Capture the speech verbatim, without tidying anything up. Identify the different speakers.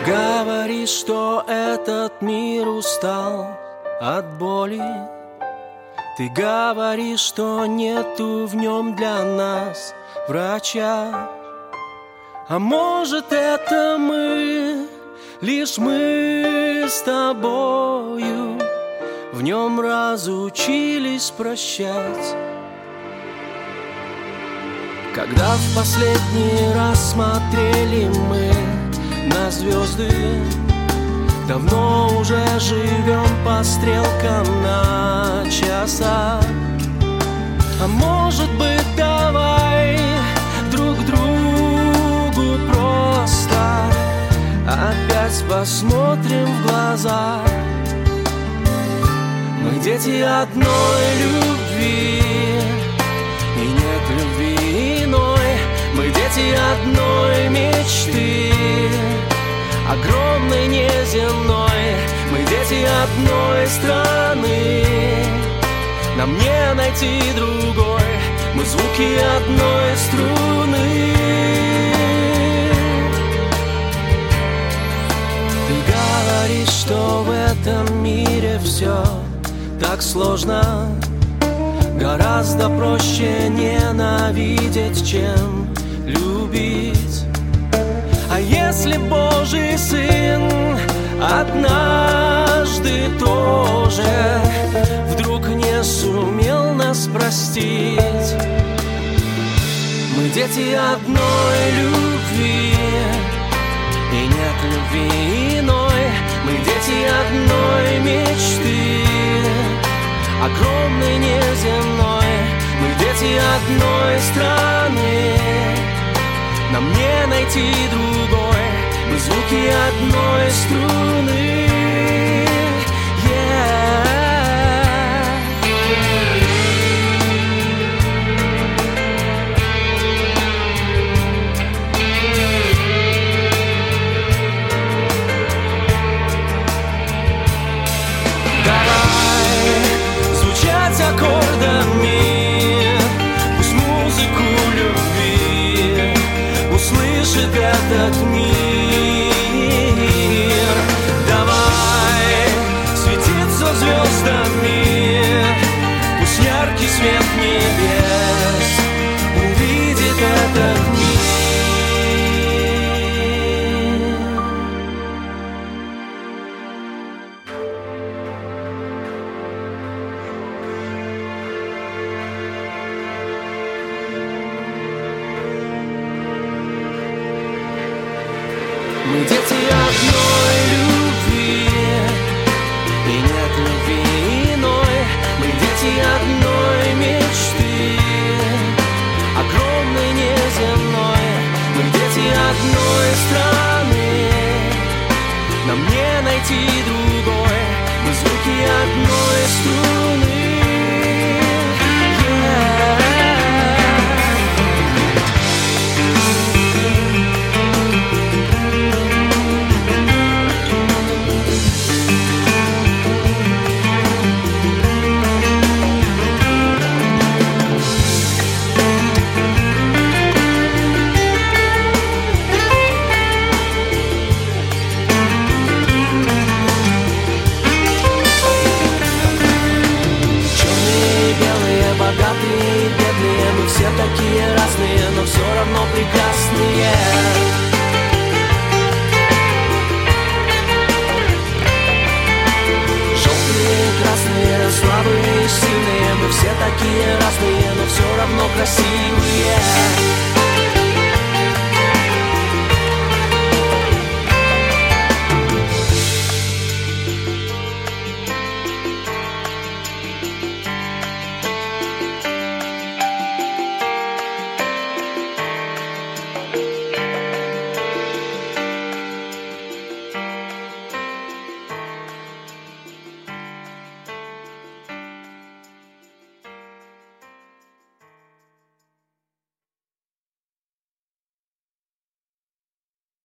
Speaker 1: Говоришь, что этот мир устал от боли. Ты говоришь, что нету в нем для нас врача. А может, это мы, лишь мы с тобою в нем разучились прощать. Когда в последний раз смотрели мы на звезды, давно уже живем по стрелкам на часах. А может быть, давай друг другу просто опять посмотрим в глаза. Мы дети одной любви, и нет любви иной. Мы дети одной мечты, огромной, неземной. Мы дети одной страны, нам не найти другой. Мы звуки одной струны. Ты говоришь, что в этом мире все так сложно. Гораздо проще ненавидеть, чем любить. А если Божий Сын однажды тоже вдруг не сумел нас простить? Мы дети одной любви, и нет любви иной. Мы дети одной мечты, огромной, неземной. Мы дети одной страны, нам не найти другой. Мы звуки одной струны. Yeah. Аккордами пусть музыку любви услышит этот мир. Давай светиться звездами, пусть яркий свет небес увидит этот мир. Мы дети одной любви, и нет любви иной. Мы дети одной мечты, огромной, неземной. Мы дети одной страны.